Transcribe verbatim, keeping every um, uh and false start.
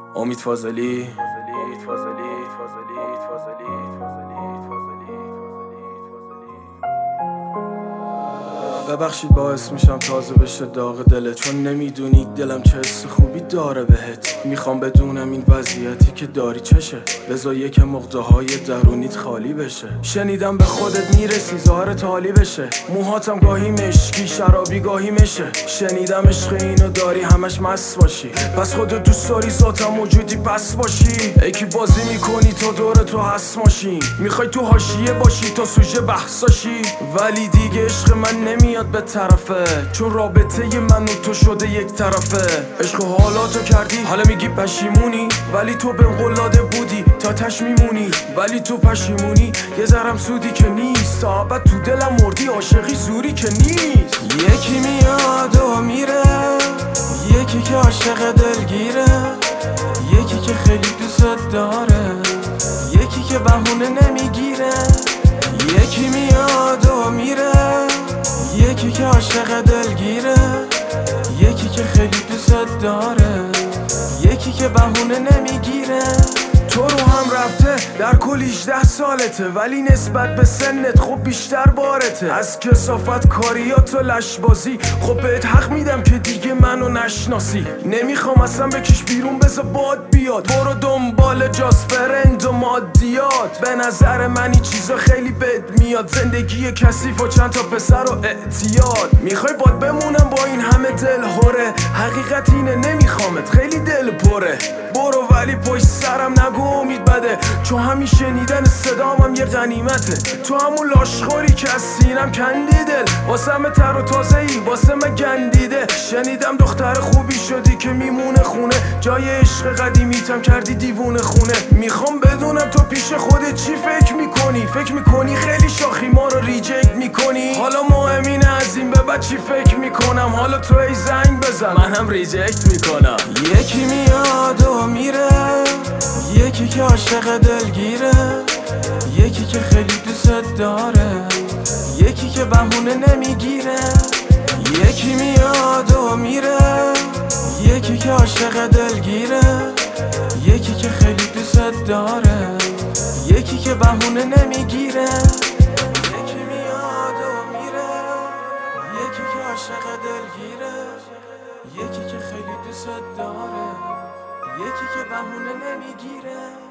امید فاضلی امید فاضلی فاضلی فاضلی فاضلی ببخشید باعث میشم تازه بشه داغ دلت، چون نمیدونی دلم چه حس خوبی داره بهت. میخوام بدونم این وضعیتی که داری چشه، بذار یکم عقده های درونیت خالی بشه. شنیدم به خودت میرسی ظاهر تالی بشه، موهاتم گاهی مشکی شرابی گاهی مشه. شنیدم عشق اینو داری همش مست باشی، پس خودت دوست داری ذاتم موجودی پس باشی. ای کی بازی میکنی تا دور تو هست ماشین، میخوای تو حاشیه باشی تا سوژه بحثاشی. ولی دیگه عشق من نمیاد به طرفه، چون رابطه من و تو شده یک طرفه. عشق و حالاتو کردی حالا میگی پشیمونی، ولی تو بهم قلاده بودی تا تش میمونی. ولی تو پشیمونی یه ذرم سودی که نیست، تا ابد تو دلم مردی عاشقی زوری که نیست. یکی میاد و میره، یکی که عاشق دلگیره، یکی که خیلی دوست داره، یکی که بهونه نمیگیره. یکی میاد و میره، یکی که عاشق دلگیره، یکی که خیلی دوست داره، یکی که بهونه نمیگیره. تو رو هم رفته در کل هجده سالته، ولی نسبت به سنت خب بیشتر بارته. از کثافت کاریات و لشبازی خب بهت حق میدم که دیگه منو نشناسی. نمیخوام اصلا بکش بیرون بذار باد بیاد، برو دنبال جاسپرند و مادیات. به نظر من این چیزا خیلی بد میاد، زندگی کثیف و چند تا پسر و اعتیاد. میخوای باد بمونم با این همه دل هوره، حقیقت اینه نمیخوامت خیلی دل پره. برو ولی پشت سرم نگو امید بده، چون همین شنیدن صدامم یه غنیمته. تو همون لاشخوری که از سینم کندی دل، واسه همه تر و تازه ای واسه من گندیده. شنیدم دختر خوبی شدی که میمونه خونه، جای عشق قدیمیتم کردی دیوونه خونه. میخوام بدونم تو پیش خودت چی فکر میکنی، فکر میکنی خیلی شاخی ما رو ریجکت میکنی؟ حالا مهم اینه از این به بعد چی فکر میکنم، حالا تو ای زنگ بزن من هم ریجکت میکنم. یکی میاد و میره، یکی که عاشق دلگیره، یکی که خیلی دوست داره، یکی که بهونه نمیگیره. یکی میاد و میره، یکی که عاشق دلگیره، یکی که خیلی دوست داره، یکی که بهونه نمیگیره. یکی میاد و میره، یکی که عاشق دلگیره، یکی که خیلی دوست داره، یکی که بهونه نمیگیره.